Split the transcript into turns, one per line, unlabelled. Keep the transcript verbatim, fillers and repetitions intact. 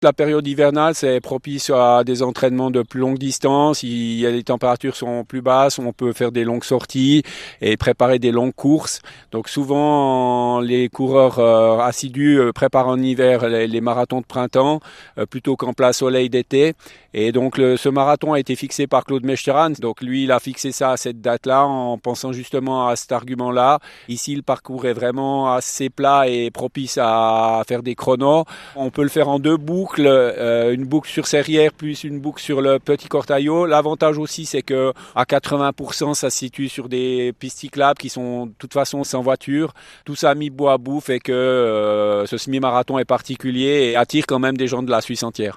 La période hivernale, c'est propice à des entraînements de plus longue distance. Il y a les températures sont plus basses, on peut faire des longues sorties et préparer des longues courses. Donc souvent, les coureurs euh, assidus euh, préparent en hiver les, les marathons de printemps euh, plutôt qu'en plein soleil d'été. Et donc le, ce marathon a été fixé par Claude Mechterans. Donc lui, il a fixé ça à cette date-là en pensant justement à cet argument-là. Ici, le parcours est vraiment assez plat et propice à faire des chronos. On peut le faire en deux boucles. Euh, une boucle sur Serrières plus une boucle sur le Petit Cortaillot. L'avantage aussi, c'est que à quatre-vingts pour cent, ça se situe sur des pistes cyclables qui sont de toute façon sans voiture. Tout ça mis bout à bout fait que euh, ce semi-marathon est particulier et attire quand même des gens de la Suisse entière.